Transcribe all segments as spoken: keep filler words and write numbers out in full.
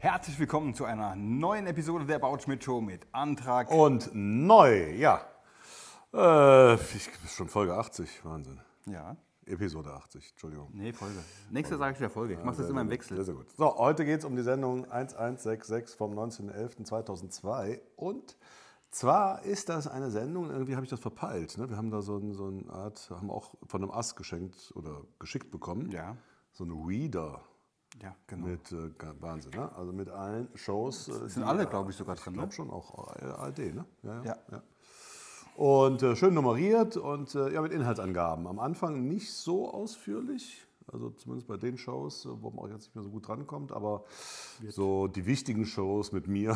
Herzlich willkommen zu einer neuen Episode der Bautschmidt Show mit Antrag. Und neu, ja. Äh, ich, schon Folge achtzig, Wahnsinn. Ja. Episode achtzig, Entschuldigung. Nee, Folge. Nächste sage ich wieder Folge. Ich mache das immer im Wechsel. Sehr, sehr gut. So, heute geht es um die Sendung elfhundertsechsundsechzig vom neunzehnten elften zweitausendzwei. Und zwar ist das eine Sendung, irgendwie habe ich das verpeilt. Ne? Wir haben da so, ein, so eine Art, haben auch von einem Ast geschenkt oder geschickt bekommen. Ja. So einen Reader. Ja, genau. Mit äh, Wahnsinn, ne? Also mit allen Shows. Äh, sind alle, glaube ich, sogar drin. Ich glaube ne? schon, auch A R D, ne? Ja. ja, Ja. ja. Und äh, schön nummeriert und äh, ja, mit Inhaltsangaben. Am Anfang nicht so ausführlich, also zumindest bei den Shows, wo man auch jetzt nicht mehr so gut drankommt, aber Wird. so die wichtigen Shows mit mir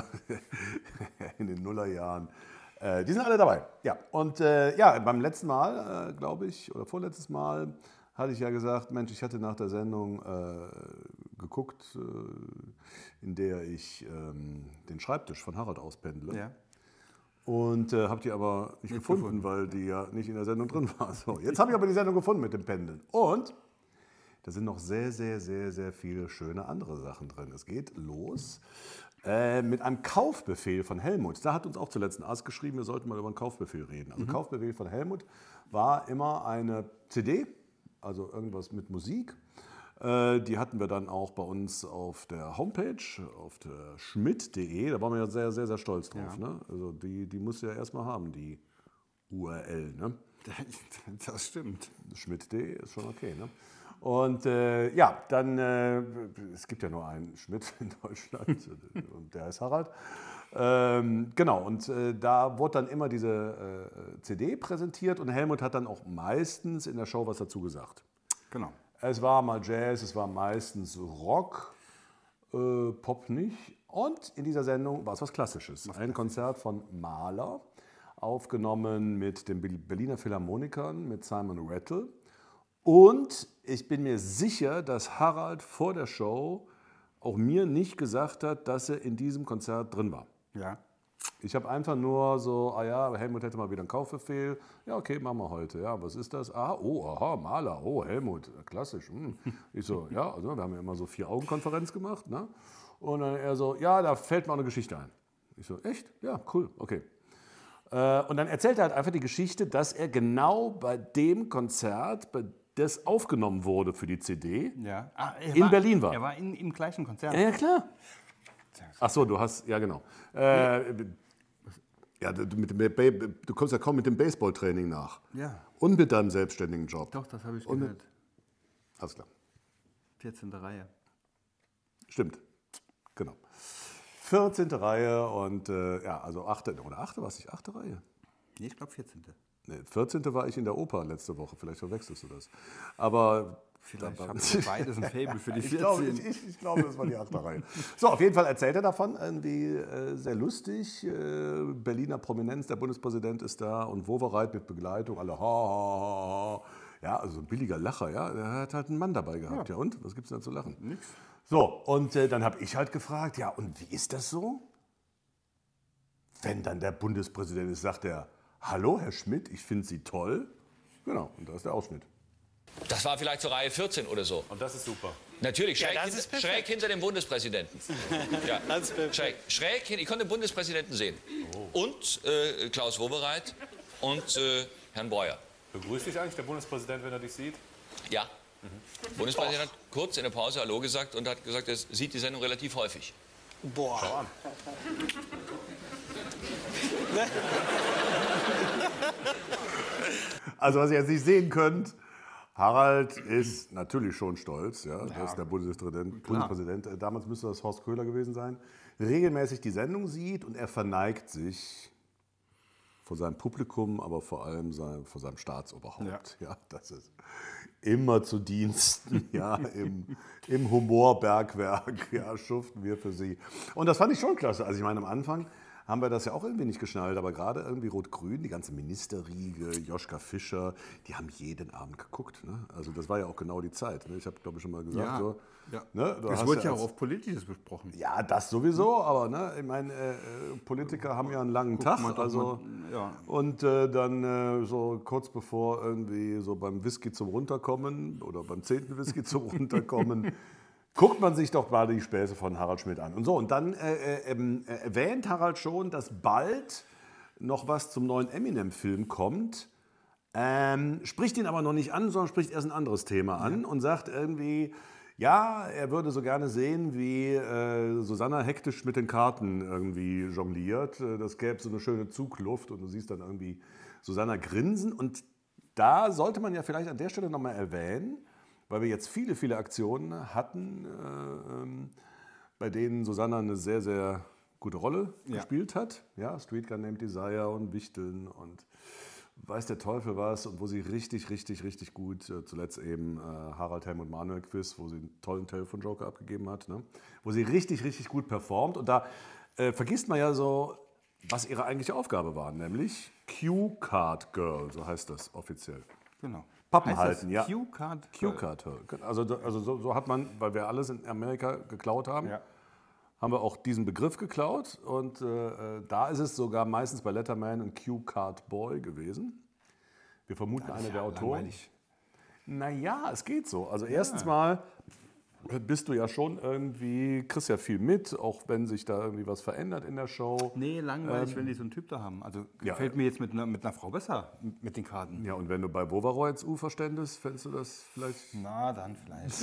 in den Nullerjahren, äh, die sind alle dabei. Ja, und äh, ja, beim letzten Mal, äh, glaube ich, oder vorletztes Mal, hatte ich ja gesagt, Mensch, ich hatte nach der Sendung äh, geguckt, äh, in der ich ähm, den Schreibtisch von Harald auspendle. Ja. Und äh, habe die aber nicht, nicht gefunden, gefunden, weil die ja nicht in der Sendung drin war. So, jetzt habe ich aber die Sendung gefunden mit dem Pendeln. Und da sind noch sehr, sehr, sehr, sehr viele schöne andere Sachen drin. Es geht los äh, mit einem Kaufbefehl von Helmut. Da hat uns auch zuletzt ein Ast geschrieben, wir sollten mal über einen Kaufbefehl reden. Also mhm. Kaufbefehl von Helmut war immer eine C D, also irgendwas mit Musik. Äh, die hatten wir dann auch bei uns auf der Homepage, auf der schmidt punkt de. Da waren wir ja sehr, sehr, sehr stolz drauf. Ja. Ne? Also die, die musst du ja erstmal haben, die U R L. Ne? Das stimmt. schmidt punkt de ist schon okay. Ne? Und äh, ja, dann, äh, es gibt ja nur einen Schmidt in Deutschland und der heißt Harald. Ähm, genau, und äh, da wurde dann immer diese äh, C D präsentiert und Helmut hat dann auch meistens in der Show was dazu gesagt. Genau. Es war mal Jazz, es war meistens Rock, äh, Pop nicht. Und in dieser Sendung war es was Klassisches. Ein Konzert von Mahler, aufgenommen mit den Berliner Philharmonikern, mit Simon Rattle. Und ich bin mir sicher, dass Harald vor der Show auch mir nicht gesagt hat, dass er in diesem Konzert drin war. Ja. Ich habe einfach nur so, ah ja, Helmut hätte mal wieder einen Kaufbefehl. Ja, okay, machen wir heute. Ja, was ist das? Ah, oh, aha, Mahler. Oh, Helmut, klassisch. Hm. Ich so, ja, also wir haben ja immer so Vier-Augen-Konferenz gemacht. Ne? Und dann er so, ja, da fällt mir auch eine Geschichte ein. Ich so, echt? Ja, cool, okay. Äh, und dann erzählt er halt einfach die Geschichte, dass er genau bei dem Konzert, bei das aufgenommen wurde für die C D, ja. ah, in war, Berlin war. Er war in, im gleichen Konzert. Ja, ja, klar. Ach so, du hast, ja genau. Äh, ja, du, mit dem, du kommst ja kaum mit dem Baseballtraining nach. Ja. Und mit deinem selbstständigen Job. Doch, das habe ich Und gehört. Mit, alles klar. vierzehnte Reihe. Stimmt, genau. vierzehnte Reihe und, äh, ja, also achte, oder achte, was ich, achte Reihe? Nee, ich glaube vierzehnte. Nee, vierzehnte war ich in der Oper letzte Woche, vielleicht verwechselst du das. Aber vielleicht haben wir beides ein Faible für die vierzehn. Ich glaube, ich, ich, ich glaube, das war die achte Reihe. So, auf jeden Fall erzählt er davon, irgendwie äh, sehr lustig. Äh, Berliner Prominenz, der Bundespräsident ist da und Wowereit mit Begleitung, alle ha, ha, ha, ha. Ja, also ein billiger Lacher, ja. Der hat halt einen Mann dabei gehabt, ja. ja und? Was gibt's denn da zu lachen? Nix. So, und äh, dann habe ich halt gefragt, ja, und wie ist das so? Wenn dann der Bundespräsident ist, sagt er, hallo, Herr Schmidt, ich finde Sie toll. Genau, und da ist der Ausschnitt. Das war vielleicht zur Reihe vierzehn oder so. Und das ist super. Natürlich, schräg, Ja, hinter, ist schräg hinter dem Bundespräsidenten. Ja, das ist schräg, schräg hin, ich konnte den Bundespräsidenten sehen. Oh. Und äh, Klaus Wowereit und äh, Herrn Breuer. Begrüßt dich eigentlich der Bundespräsident, wenn er dich sieht? Ja. Mhm. Der Bundespräsident hat kurz in der Pause Hallo gesagt und hat gesagt, er sieht die Sendung relativ häufig. Boah. Schau an. Also was ihr jetzt nicht sehen könnt, Harald ist natürlich schon stolz, ja, ja, dass der Bundespräsident, Bundespräsident, damals müsste das Horst Köhler gewesen sein, regelmäßig die Sendung sieht und er verneigt sich vor seinem Publikum, aber vor allem sein, vor seinem Staatsoberhaupt. Ja. Ja, das ist immer zu Diensten, ja, im, im Humorbergwerk, ja, schuften wir für Sie. Und das fand ich schon klasse. Also ich meine, am Anfang haben wir das ja auch irgendwie nicht geschnallt, aber gerade irgendwie Rot-Grün, die ganze Ministerriege, Joschka Fischer, die haben jeden Abend geguckt. Ne? Also das war ja auch genau die Zeit. Ne? Ich habe, glaube ich, schon mal gesagt, ja. so, Ja. Ne, es wurde ja auch auf Politisches besprochen. Ja, das sowieso, aber ne, ich meine, äh, Politiker haben ja einen langen Guck Tag. mal, Also, mal, ja. Und äh, dann äh, so kurz bevor irgendwie so beim Whisky zum Runterkommen oder beim zehnten Whisky zum Runterkommen guckt man sich doch mal die Späße von Harald Schmidt an. Und so, und dann äh, äh, erwähnt Harald schon, dass bald noch was zum neuen Eminem-Film kommt, ähm, spricht ihn aber noch nicht an, sondern spricht erst ein anderes Thema an ja. und sagt irgendwie, ja, er würde so gerne sehen, wie äh, Susanna hektisch mit den Karten irgendwie jongliert. Das gäbe so eine schöne Zugluft und du siehst dann irgendwie Susanna grinsen. Und da sollte man ja vielleicht an der Stelle nochmal erwähnen, weil wir jetzt viele, viele Aktionen hatten, äh, ähm, bei denen Susanna eine sehr, sehr gute Rolle ja. gespielt hat. Ja, Street Gun Named Desire und Wichteln und weiß der Teufel was. Und wo sie richtig, richtig, richtig gut, äh, zuletzt eben äh, Harald, Helmut, Manuel Quiz, wo sie einen tollen Telefon-Joker abgegeben hat, ne? Wo sie richtig, richtig gut performt. Und da äh, vergisst man ja so, was ihre eigentliche Aufgabe war, nämlich Q-Card Girl, so heißt das offiziell. Genau. Pappen halten, ja. Q-Card. Q-Card. Also, also so, so hat man, weil wir alles in Amerika geklaut haben, Ja. haben wir auch diesen Begriff geklaut. Und äh, da ist es sogar meistens bei Letterman ein Q-Card Boy gewesen. Wir vermuten einer der Autoren. Naja, es geht so. Also erstens mal bist du ja schon irgendwie, kriegst ja viel mit, auch wenn sich da irgendwie was verändert in der Show. Nee, langweilig, Ähm, wenn die so einen Typ da haben. Also ja. gefällt mir jetzt mit einer, mit einer Frau besser, mit den Karten. Ja, und wenn du bei Bovaro jetzt Ufer ständest, fändest du das vielleicht... Na, dann vielleicht.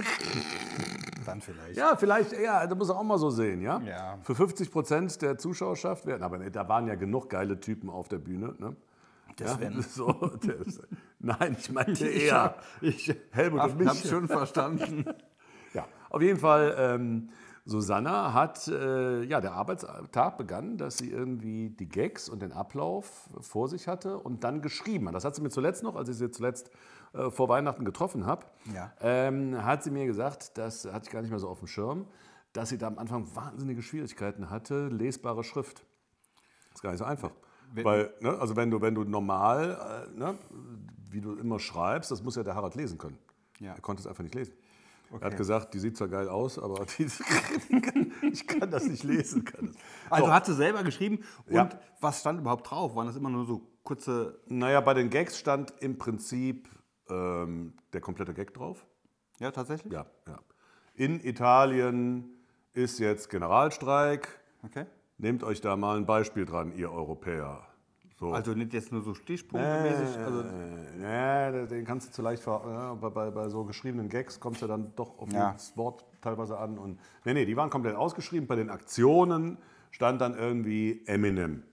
dann vielleicht. Ja, vielleicht, ja, das muss man auch mal so sehen, ja? Ja. Für fünfzig Prozent der Zuschauerschaft werden, aber da waren ja genug geile Typen auf der Bühne, ne? Das ja, werden. so, das, nein, ich meinte Ich eher hab- ich Helmut hab- und mich. hab's schon verstanden. Ja, auf jeden Fall, ähm, Susanna hat, äh, ja, der Arbeitstag begann, dass sie irgendwie die Gags und den Ablauf vor sich hatte und dann geschrieben hat. Das hat sie mir zuletzt noch, als ich sie zuletzt äh, vor Weihnachten getroffen habe, Ja. ähm, hat sie mir gesagt, das hatte ich gar nicht mehr so auf dem Schirm, dass sie da am Anfang wahnsinnige Schwierigkeiten hatte, lesbare Schrift. Das ist gar nicht so einfach. Wenn- Weil, ne, also wenn du, wenn du normal, äh, ne, wie du immer schreibst, das muss ja der Harald lesen können. Ja. Er konnte es einfach nicht lesen. Er Okay. hat gesagt, die sieht zwar geil aus, aber die, ich kann das nicht lesen. Kann das. Also So. hat sie selber geschrieben. Und Ja. was stand überhaupt drauf? Waren das immer nur so kurze... Naja, bei den Gags stand im Prinzip ähm, der komplette Gag drauf. Ja, tatsächlich? Ja, ja. In Italien ist jetzt Generalstreik. Okay. Nehmt euch da mal ein Beispiel dran, ihr Europäer. So. Also nicht jetzt nur so stichpunktmäßig. Also, Äh, ja, den kannst du zu leicht ver ja, bei, bei, bei so geschriebenen Gags kommst du dann doch auf Ja. das Wort teilweise an. Und, nee, nee, die waren komplett ausgeschrieben. Bei den Aktionen stand dann irgendwie Eminem.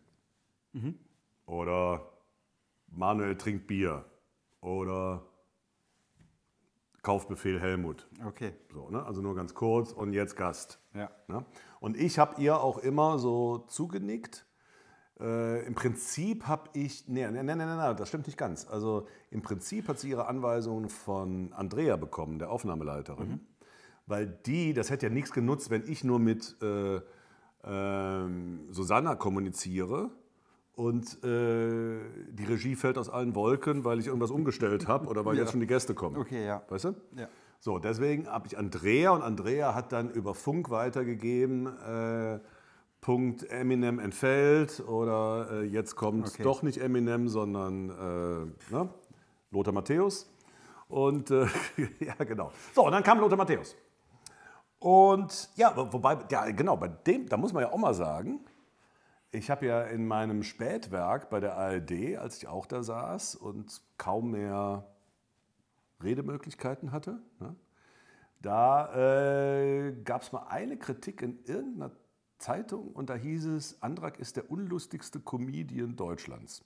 Oder Manuel trinkt Bier. Oder Kaufbefehl Helmut. okay. So, ne? Also nur ganz kurz und jetzt Gast. Ja. Ne? Und ich habe ihr auch immer so zugenickt. Äh, Im Prinzip habe ich, nee, nee, nee, nee, nee, das stimmt nicht ganz. Also im Prinzip hat sie ihre Anweisungen von Andrea bekommen, der Aufnahmeleiterin. Mhm. Weil die, das hätte ja nichts genutzt, wenn ich nur mit äh, ähm, Susanna kommuniziere und äh, die Regie fällt aus allen Wolken, weil ich irgendwas umgestellt habe oder weil Ja. jetzt schon die Gäste kommen. Okay, ja. Weißt du? Ja. So, deswegen habe ich Andrea und Andrea hat dann über Funk weitergegeben, äh, Punkt Eminem entfällt oder äh, jetzt kommt Okay. doch nicht Eminem, sondern äh, ne? Lothar Matthäus. Und äh, ja, genau. So, und dann kam Lothar Matthäus. Und ja, wo- wobei, ja, genau, bei dem, da muss man ja auch mal sagen, ich habe ja in meinem Spätwerk bei der A R D, als ich auch da saß und kaum mehr Redemöglichkeiten hatte, ne, da äh, gab es mal eine Kritik in irgendeiner Zeitung und da hieß es, Andrak ist der unlustigste Comedian Deutschlands.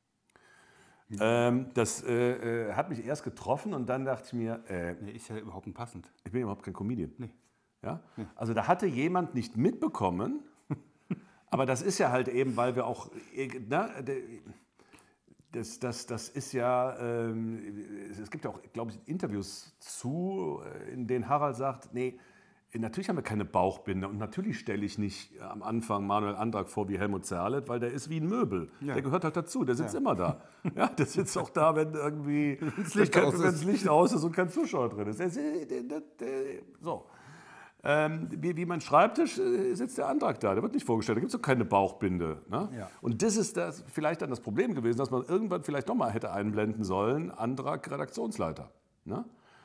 Ähm, das äh, äh, hat mich erst getroffen und dann dachte ich mir, äh, Nee, ist ja überhaupt nicht passend. ich bin überhaupt kein Comedian. Nee. Ja? Also da hatte jemand nicht mitbekommen, aber das ist ja halt eben, weil wir auch, äh, na, de- das, das, das ist ja, ähm, es gibt ja auch, glaube ich, Interviews zu, äh, in denen Harald sagt, nee, natürlich haben wir keine Bauchbinde und natürlich stelle ich nicht am Anfang Manuel Andrak vor wie Helmut Zerlett, weil der ist wie ein Möbel. Ja. Der gehört halt dazu, der sitzt Ja. immer da. Ja, der sitzt auch da, wenn irgendwie das Licht aus ist. wenn das Licht aus ist und kein Zuschauer drin ist. Der, der, der, der, so. Ähm, wie, wie mein Schreibtisch äh, sitzt der Andrak da, der wird nicht vorgestellt, da gibt es doch keine Bauchbinde. Ne? Ja. Und das ist das, vielleicht dann das Problem gewesen, dass man irgendwann vielleicht nochmal hätte einblenden sollen, Andrak Redaktionsleiter. Ne?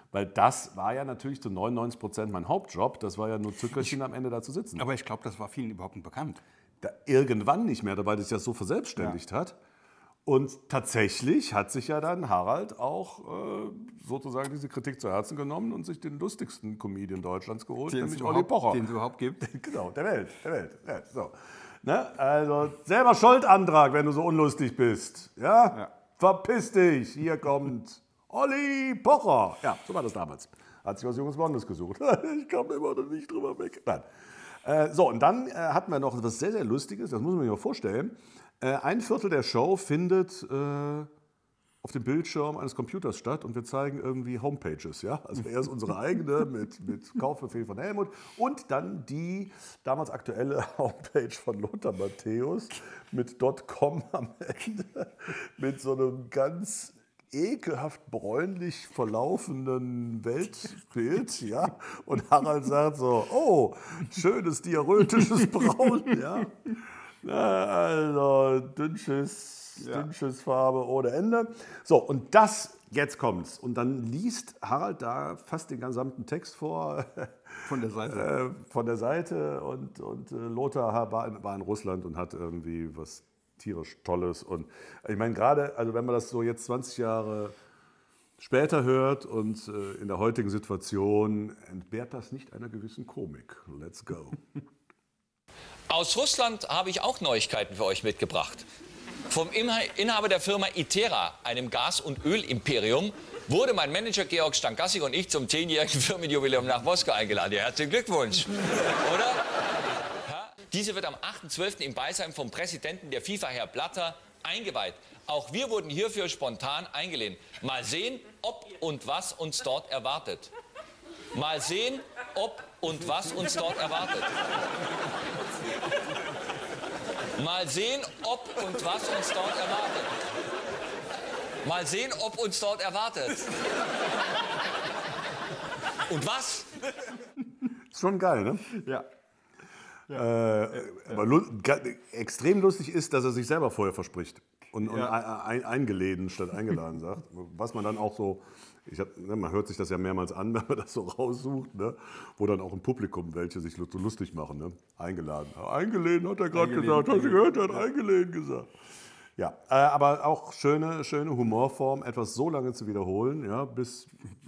Weil das war ja natürlich zu neunundneunzig Prozent mein Hauptjob. Das war ja nur Zückerchen am Ende da zu sitzen. Aber ich glaube, das war vielen überhaupt nicht bekannt. Da irgendwann nicht mehr, weil das ja so verselbstständigt ja. hat. Und tatsächlich hat sich ja dann Harald auch äh, sozusagen diese Kritik zu Herzen genommen und sich den lustigsten Comedian Deutschlands geholt, den nämlich Olli Pocher. Den es überhaupt gibt. Genau, der Welt. Der Welt. Ja, so. Ne? Also selber Schuldantrag, wenn du so unlustig bist. Ja? ja? Verpiss dich, hier kommt Olli Pocher. Ja, so war das damals. Hat sich was Junges Blondes gesucht. Ich kam immer noch nicht drüber weg. Nein. Äh, so, und dann äh, hatten wir noch etwas sehr, sehr Lustiges, das muss man sich mal vorstellen. Äh, ein Viertel der Show findet äh, auf dem Bildschirm eines Computers statt und wir zeigen irgendwie Homepages. Ja? Also erst unsere eigene mit, mit Kaufbefehl von Helmut und dann die damals aktuelle Homepage von Lothar Matthäus mit .com am Ende mit so einem ganz ekelhaft bräunlich verlaufenden Weltbild, ja, und Harald sagt so, oh, schönes diarrhotisches Braun, ja, na, also Dünnschiss, ja. Dünnschiss-Farbe ohne Ende. So, und das, jetzt kommt's, und dann liest Harald da fast den gesamten Text vor. Von der Seite. Äh, von der Seite und, und äh, Lothar war in, war in Russland und hat irgendwie was tierisch Tolles. Und ich meine, gerade, also wenn man das so jetzt zwanzig Jahre später hört und äh, in der heutigen Situation, entbehrt das nicht einer gewissen Komik. Let's go. Aus Russland habe ich auch Neuigkeiten für euch mitgebracht. Vom Inhaber der Firma Itera, einem Gas- und Ölimperium, wurde mein Manager Georg Stankassig und ich zum zehnjährigen Firmenjubiläum nach Moskau eingeladen. Ja, herzlichen Glückwunsch. Oder? Diese wird am achten zwölften im Beisein vom Präsidenten der FIFA, Herr Blatter, eingeweiht. Auch wir wurden hierfür spontan eingeladen. Mal sehen, ob und was uns dort erwartet. Mal sehen, ob und was uns dort erwartet. Mal sehen, ob und was uns dort erwartet. Mal sehen, ob uns dort erwartet. Und was? Ist schon geil, ne? Ja. Ja. Äh, aber lu extrem lustig ist, dass er sich selber vorher verspricht und, und ja. ein, eingeladen statt eingeladen sagt. Was man dann auch so, ich hab, ne, man hört sich das ja mehrmals an, wenn man das so raussucht, ne, wo dann auch im Publikum welche sich so lustig machen. Ne? Eingeladen. Eingeladen hat er gerade gesagt. Hast du gehört? Er hat eingeladen gesagt. Ja, äh, aber auch schöne, schöne Humorform, etwas so lange zu wiederholen, ja, bis,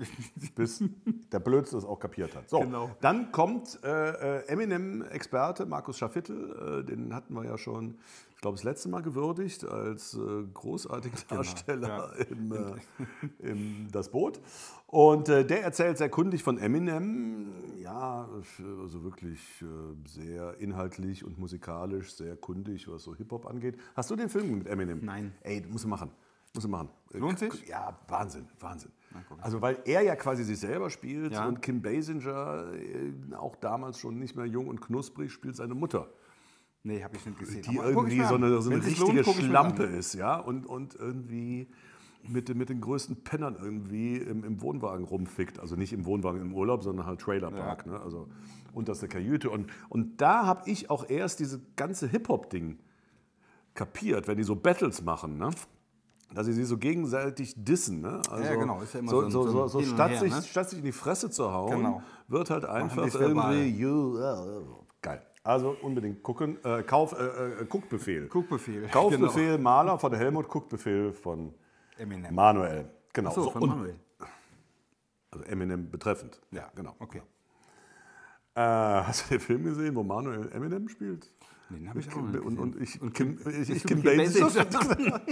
bis der Blödsinn es auch kapiert hat. So, genau. Dann kommt äh, Eminem-Experte Markus Schafittel, äh, den hatten wir ja schon, ich glaube, das letzte Mal gewürdigt als äh, großartigen Darsteller genau, ja. im, äh, im Das Boot. Und äh, der erzählt sehr kundig von Eminem, ja, also wirklich äh, sehr inhaltlich und musikalisch, sehr kundig, was so Hip-Hop angeht. Hast du den Film mit Eminem? Nein. Ey, musst du machen. Musst du machen. Lohnt sich? Ja, Wahnsinn, Wahnsinn. Also weil er ja quasi sich selber spielt ja. und Kim Basinger, äh, auch damals schon nicht mehr jung und knusprig, spielt seine Mutter. Nee, habe ich nicht gesehen. Die aber irgendwie so eine, so eine richtige lohnt, Schlampe ist, ja, und, und irgendwie mit, mit den größten Pennern irgendwie im, im Wohnwagen rumfickt. Also nicht im Wohnwagen im Urlaub, sondern halt Trailerpark, ja. ne? Also unterste Kajüte. Und, und da habe ich auch erst diese ganze Hip-Hop-Ding kapiert, wenn die so Battles machen, ne? Dass sie sich so gegenseitig dissen. Ne? Also ja, genau. Ist ja immer so, so, so, so, so so statt, her, sich, ne? statt sich in die Fresse zu hauen, genau. wird halt einfach irgendwie you, uh, geil. Also unbedingt gucken. Äh, Kauf, äh, äh, Guckbefehl. Guckbefehl. Kaufbefehl, genau. Maler von Helmut, Guckbefehl von Eminem. Manuel. Genau. Ach so, so, von und, Manuel. Also Eminem betreffend. Ja, genau. Okay. Äh, hast du den Film gesehen, wo Manuel Eminem spielt? Den habe ich auch nicht und, und ich, und Kim, ich, ich Kim, Kim Kim Basinger.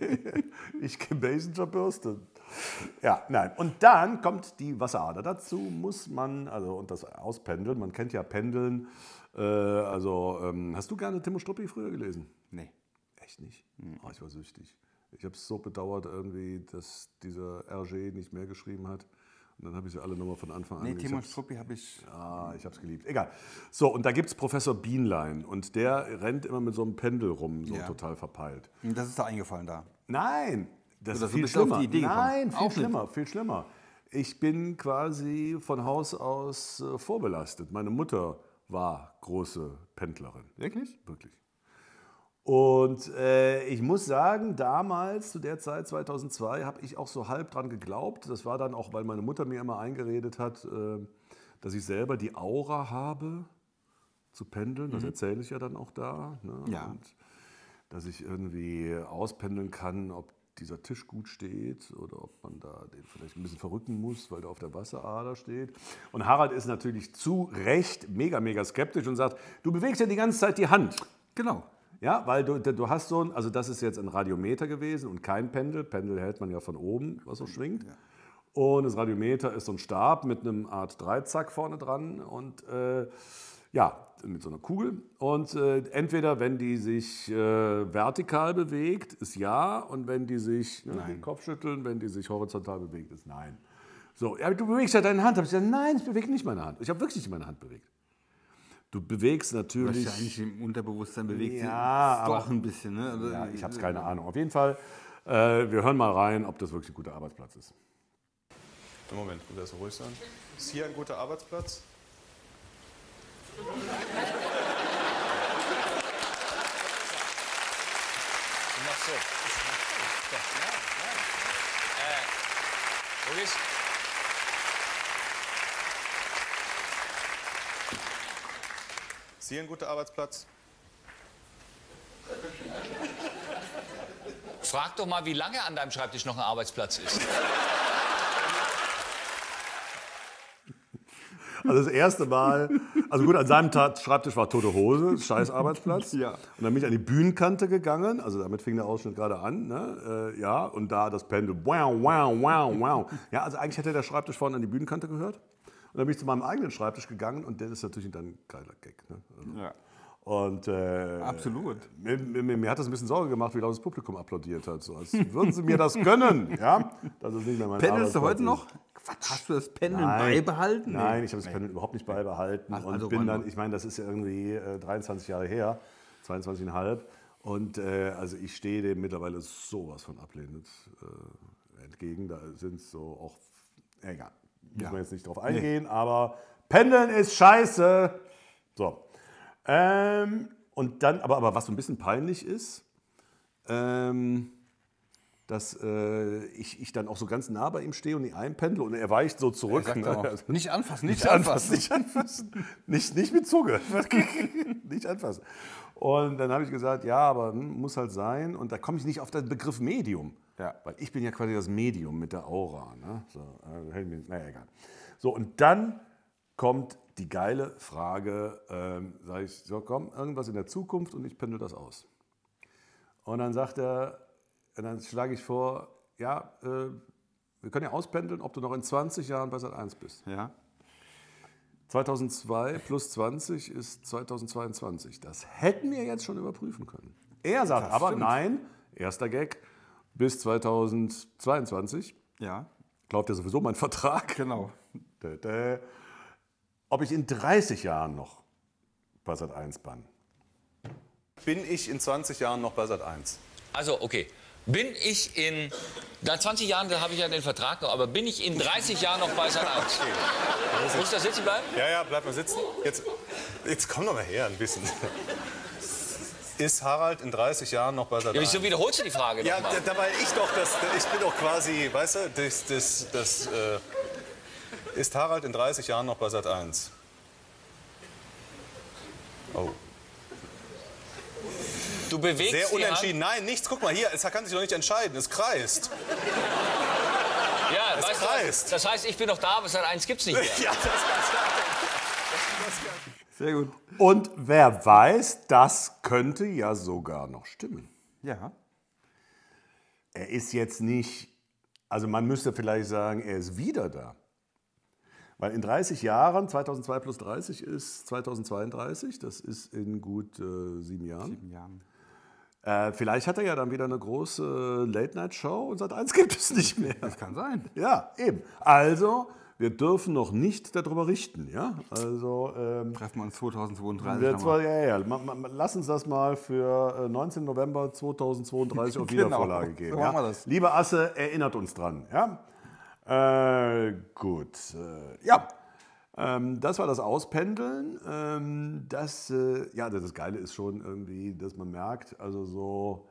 ich Kim Basinger bürste. Ja, nein. Und dann kommt die Wasserader. Dazu muss man, also und das auspendeln, man kennt ja Pendeln. Äh, also, ähm, hast du gerne Timo Struppi früher gelesen? Nee. Echt nicht? Mhm. Oh, ich war süchtig. Ich habe es so bedauert irgendwie, dass dieser R G nicht mehr geschrieben hat. Und dann habe ich sie alle nochmal von Anfang an. Nee, Timo Struppi habe ich... Ja, ich habe es geliebt. Egal. So, und da gibt es Professor Bienlein. Und der rennt immer mit so einem Pendel rum, so ja. total verpeilt. Und das ist da eingefallen da? Nein, das Oder ist viel so schlimmer. Auf die Idee Nein, viel Auch schlimmer, viel schlimmer. Ich bin quasi von Haus aus äh, vorbelastet. Meine Mutter war große Pendlerin. Wirklich? Wirklich. Und äh, ich muss sagen, damals, zu der Zeit, zweitausendzwei, habe ich auch so halb dran geglaubt. Das war dann auch, weil meine Mutter mir immer eingeredet hat, äh, dass ich selber die Aura habe, zu pendeln. Das erzähle ich ja dann auch da. Ne? Ja. Und dass ich irgendwie auspendeln kann, ob dieser Tisch gut steht oder ob man da den vielleicht ein bisschen verrücken muss, weil der auf der Wasserader steht. Und Harald ist natürlich zu Recht mega, mega skeptisch und sagt, du bewegst ja die ganze Zeit die Hand. Genau. Ja, weil du, du hast so ein, also das ist jetzt ein Radiometer gewesen und kein Pendel. Pendel hält man ja von oben, was so schwingt. Ja. Und das Radiometer ist so ein Stab mit einem Art Dreizack vorne dran und äh, ja, mit so einer Kugel. Und äh, entweder, wenn die sich äh, vertikal bewegt, ist ja, und wenn die sich ne, den Kopf schütteln, wenn die sich horizontal bewegt, ist nein. So, ja, du bewegst ja deine Hand. Hab ich gesagt, nein, ich bewege nicht meine Hand. Ich habe wirklich nicht meine Hand bewegt. Du bewegst natürlich. Wahrscheinlich im Unterbewusstsein bewegt ja, sich aber, doch ein bisschen. Ne? Also, ja, ich habe es keine Ahnung. Auf jeden Fall, äh, wir hören mal rein, ob das wirklich ein guter Arbeitsplatz ist. Moment, du darfst ruhig sein. Ist hier ein guter Arbeitsplatz? Du machst so. Äh, Maurice. Ist hier ein guter Arbeitsplatz? Frag doch mal, wie lange an deinem Schreibtisch noch ein Arbeitsplatz ist. Also das erste Mal, also gut, an seinem Schreibtisch war tote Hose, scheiß Arbeitsplatz. Ja. Und dann bin ich an die Bühnenkante gegangen, also damit fing der Ausschnitt gerade an. Ne? Äh, ja, und da das Pendel, wow, wow, wow, wow. Ja, also eigentlich hätte der Schreibtisch vorne an die Bühnenkante gehört. Und dann bin ich zu meinem eigenen Schreibtisch gegangen und der ist natürlich dann ein geiler Gag. Ne? Also, Ja. Und, äh, Absolut. Mir, mir, mir hat das ein bisschen Sorge gemacht, wie laut das Publikum applaudiert hat. So, als würden sie mir das gönnen. Ja? Das ist nicht mehr mein Pendelst du Arbeitsplatz heute ist. noch? Quatsch. Hast du das Pendeln Nein. beibehalten? Nein, ich habe das Pendeln überhaupt nicht beibehalten. Ach, und also bin wann dann, noch? ich meine, das ist ja irgendwie äh, dreiundzwanzig Jahre her, zweiundzwanzig Komma fünf. Und äh, also ich stehe dem mittlerweile sowas von ablehnend äh, entgegen. Da sind so auch, egal, muss Ja. man jetzt nicht drauf eingehen, aber Pendeln ist scheiße. So. Ähm, und dann, aber, aber was so ein bisschen peinlich ist, ähm, dass äh, ich, ich dann auch so ganz nah bei ihm stehe und ihn einpendle und er weicht so zurück. Sagt Ne? er auch, Also, nicht anfassen, nicht, nicht anfassen, anfassen. nicht anfassen. Nicht, nicht mit Zunge. Nicht anfassen. Und dann habe ich gesagt, ja, aber hm, muss halt sein. Und da komme ich nicht auf den Begriff Medium. Ja. Weil ich bin ja quasi das Medium mit der Aura. Ne? So, äh, naja, egal. So, und dann kommt die geile Frage, ähm, sage ich, so komm, irgendwas in der Zukunft und ich pendel das aus. Und dann sagt er, und dann schlage ich vor, ja, äh, wir können ja auspendeln, ob du noch in zwanzig Jahren bei Sat eins bist. Ja. zweitausendzwei plus zwanzig ist zweitausendzweiundzwanzig. Das hätten wir jetzt schon überprüfen können. Er sagt Das aber, stimmt. nein, erster Gag, bis zweitausendzweiundzwanzig. Ja. Glaubt ja sowieso mein Vertrag. Genau. Dä, dä. Ob ich in dreißig Jahren noch bei Sat eins bin. Bin ich in zwanzig Jahren noch bei Sat eins? Also, okay. Bin ich in, nach zwanzig Jahren, da habe ich ja den Vertrag noch, aber bin ich in dreißig Jahren noch bei Sat eins? Muss ich da sitzen bleiben? Ja, ja, bleib mal sitzen. Jetzt, jetzt komm doch mal her ein bisschen. Ist Harald in dreißig Jahren noch bei Sat Ja, eins? wieso wiederholst du die Frage Ja, nochmal? da- dabei ich doch das, ich bin doch quasi, weißt du, das, das, das, äh, ist Harald in dreißig Jahren noch bei Sat eins? Oh. Du bewegst Sehr die unentschieden. Nein, nichts. Guck mal hier, es kann sich doch nicht entscheiden. Es kreist. Hand. Ja, Es weißt du, kreist. das heißt, ich bin noch da, aber Sat eins gibt's nicht mehr. Ja, das kann's Sehr gut. Und wer weiß, das könnte ja sogar noch stimmen. Ja. Er ist jetzt nicht, also man müsste vielleicht sagen, er ist wieder da. Weil in dreißig Jahren, zweitausendzwei plus dreißig ist zweitausendzweiunddreißig, das ist in gut äh, sieben Jahren. Sieben Jahren. Äh, vielleicht hat er ja dann wieder eine große Late-Night-Show und Sat eins gibt es nicht mehr. Das kann sein. Ja, eben. Also, wir dürfen noch nicht darüber richten. Ja? Also, ähm, Treffen wir uns zweitausendzweiunddreißig. wir nochmal. zwar, ja, ja, ma, ma, lass uns das mal für äh, neunzehnten November zweitausendzweiunddreißig auf Genau, Wiedervorlage geben. so ja? machen wir das. Liebe Asse, erinnert uns dran. Ja, äh, gut. Äh, ja. Ähm, das war das Auspendeln. Ähm, das, äh, ja, das Geile ist schon irgendwie, dass man merkt, also so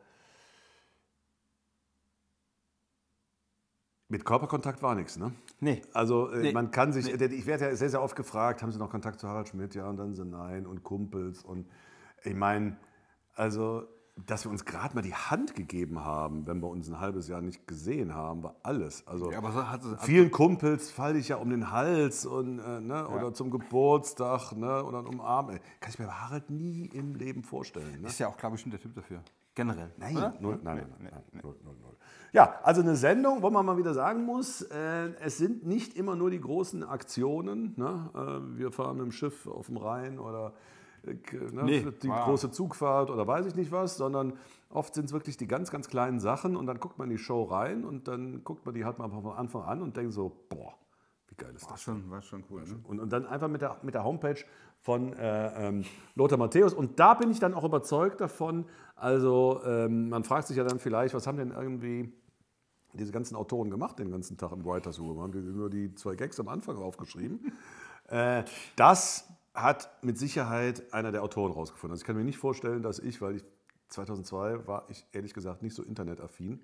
mit Körperkontakt war nichts, ne? Nee. Also äh, Nee. man kann sich, nee. Ich werde ja sehr, sehr oft gefragt, haben Sie noch Kontakt zu Harald Schmidt? Ja, und dann so nein und Kumpels und ich meine, also dass wir uns gerade mal die Hand gegeben haben, wenn wir uns ein halbes Jahr nicht gesehen haben, war alles. Also Ja, aber so hat, hat, vielen Kumpels falle ich ja um den Hals und, äh, ne, Ja. oder zum Geburtstag, ne, oder umarmen. Kann ich mir bei Harald nie im Leben vorstellen. Ne? ist ja auch, glaube ich, schon der Typ dafür. Generell. Nein, oder? null, nein, Nee, nein, nee, nein, nee. null, null, null. Ja, also eine Sendung, wo man mal wieder sagen muss, äh, es sind nicht immer nur die großen Aktionen. Ne? Äh, wir fahren mit dem Schiff auf dem Rhein oder äh, ne, Nee, die wow. große Zugfahrt oder weiß ich nicht was, sondern oft sind es wirklich die ganz, ganz kleinen Sachen und dann guckt man in die Show rein und dann guckt man die halt mal von Anfang an und denkt so, boah, wie geil ist War das? schon, war schon cool. Ne? Und, und dann einfach mit der, mit der Homepage von äh, ähm, Lothar Matthäus. Und da bin ich dann auch überzeugt davon. Also ähm, man fragt sich ja dann vielleicht, was haben denn irgendwie diese ganzen Autoren gemacht den ganzen Tag im Writers Room? Haben die nur die zwei Gags am Anfang aufgeschrieben? äh, das hat mit Sicherheit einer der Autoren rausgefunden. Also ich kann mir nicht vorstellen, dass ich, weil ich zweitausendzwei war ich ehrlich gesagt nicht so internetaffin.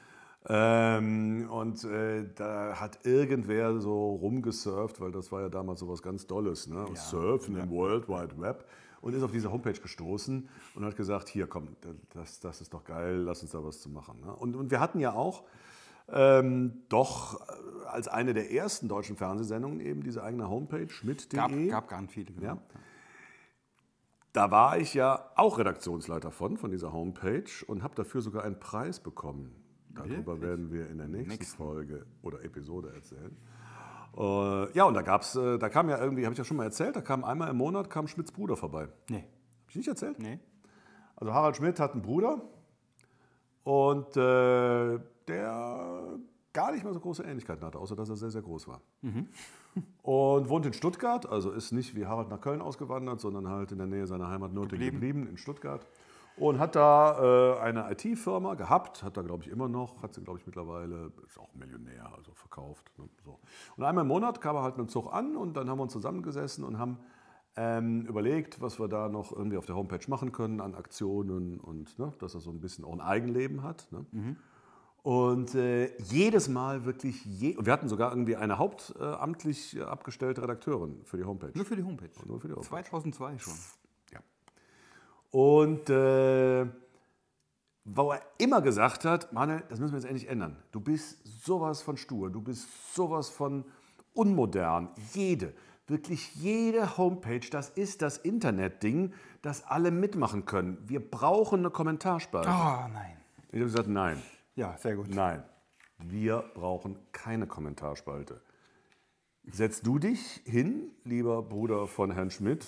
Ähm, und äh, da hat irgendwer so rumgesurft, weil das war ja damals so was ganz Dolles, ne? Surfen im World Wide Web, und ist auf diese Homepage gestoßen und hat gesagt, hier komm, das, das ist doch geil, lass uns da was zu machen. Ne? Und, und wir hatten ja auch ähm, doch als eine der ersten deutschen Fernsehsendungen eben diese eigene Homepage, schmidt punkt de. Gab, gab gar nicht viele. Genau. Ja. Da war ich ja auch Redaktionsleiter von, von dieser Homepage und habe dafür sogar einen Preis bekommen. Darüber Wirklich? werden wir in der nächsten, Nächsten. Folge oder Episode erzählen. Äh, ja, und da gab's, äh, da kam ja irgendwie, habe ich ja schon mal erzählt, da kam einmal im Monat kam Schmidts Bruder vorbei. Nee. Habe ich nicht erzählt? Nee. Also Harald Schmidt hat einen Bruder und äh, der gar nicht mal so große Ähnlichkeiten hatte, außer dass er sehr, sehr groß war. Mhm. Und wohnt in Stuttgart, also ist nicht wie Harald nach Köln ausgewandert, sondern halt in der Nähe seiner Heimat Nürnberg Geblieben. geblieben, in Stuttgart. Und hat da äh, eine I T-Firma gehabt, hat da glaube ich immer noch, hat sie glaube ich mittlerweile, ist auch Millionär, also verkauft. Ne, so. Und einmal im Monat kam er halt mit dem Zug an und dann haben wir uns zusammengesessen und haben ähm, überlegt, was wir da noch irgendwie auf der Homepage machen können an Aktionen und ne, dass er so ein bisschen auch ein Eigenleben hat. Ne? Mhm. Und äh, jedes Mal wirklich, je und wir hatten sogar irgendwie eine hauptamtlich äh, abgestellte Redakteurin für die Homepage. Nur für die Homepage. Nur für die Homepage. zweitausendzwei schon. Ja. Und äh, wo er immer gesagt hat, Manuel, das müssen wir jetzt endlich ändern. Du bist sowas von stur, du bist sowas von unmodern. Jede, wirklich jede Homepage, das ist das Internetding, das alle mitmachen können. Wir brauchen eine Kommentarspalte. Oh nein. Ich habe gesagt, nein. Ja, sehr gut. Nein, wir brauchen keine Kommentarspalte. Setz du dich hin, lieber Bruder von Herrn Schmidt,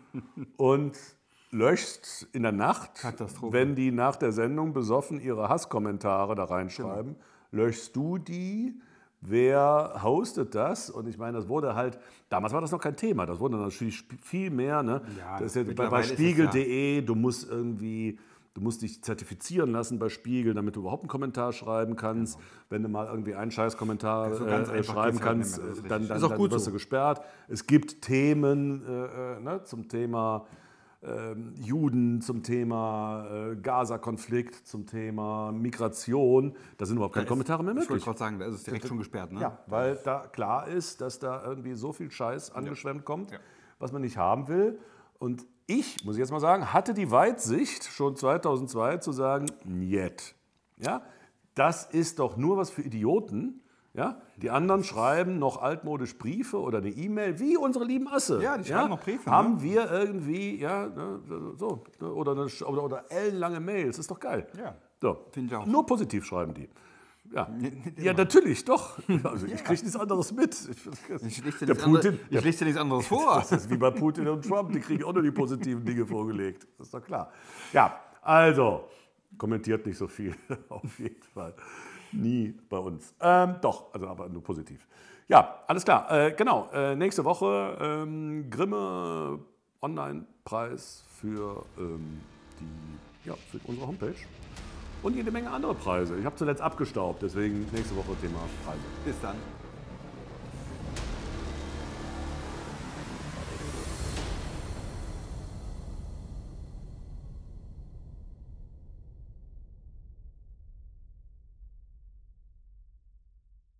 und löschst in der Nacht, Katastrophe. wenn die nach der Sendung besoffen ihre Hasskommentare da reinschreiben, löschst du die? Wer hostet das? Und ich meine, das wurde halt, damals war das noch kein Thema, das wurde natürlich viel mehr. Ne? Ja, das ist ja bei, mittlerweile bei ist es Spiegel ja- punkt de, du musst irgendwie... Du musst dich zertifizieren lassen bei Spiegel, damit du überhaupt einen Kommentar schreiben kannst. Genau. Wenn du mal irgendwie einen Scheiß-Kommentar So ganz äh, einfach schreiben geht's halt nicht kannst, mehr, das ist dann, richtig. dann, Ist auch dann gut wirst so. du gesperrt. Es gibt Themen äh, äh, ne, zum Thema ähm, Juden, zum Thema äh, Gaza-Konflikt, zum Thema Migration. Da sind überhaupt keine ist- Kommentare mehr Ich wollte möglich. gerade sagen, da ist es direkt schon gesperrt, ne? Ja, weil da klar ist, dass da irgendwie so viel Scheiß angeschwemmt kommt, Ja. was man nicht haben will. Und ich, muss ich jetzt mal sagen, hatte die Weitsicht schon zweitausendzwei zu sagen, njet. Ja, das ist doch nur was für Idioten. Ja? Die anderen schreiben noch altmodisch Briefe oder eine E-Mail, wie unsere lieben Asse. Ja, die schreiben noch Briefe, Haben ne? wir irgendwie, ja, ne, so, ne, oder, eine, oder, oder ellenlange Mails, ist doch geil. Ja, so. finde ich auch. Nur positiv schreiben die. Ja, nicht ja immer. natürlich, doch. Also ich kriege nichts anderes mit. Ich lese dir Der nichts, Putin, andere, ich lese dir nichts anderes vor. das ist wie bei Putin und Trump, die kriegen auch nur die positiven Dinge vorgelegt. Das ist doch klar. Ja, also, kommentiert nicht so viel, auf jeden Fall. Nie bei uns. Ähm, doch, also aber nur positiv. Ja, alles klar. Äh, genau, äh, nächste Woche ähm, Grimme Online-Preis für, ähm, die, ja, für unsere Homepage. Und jede Menge andere Preise. Ich habe zuletzt abgestaubt, deswegen nächste Woche Thema Preise. Bis dann.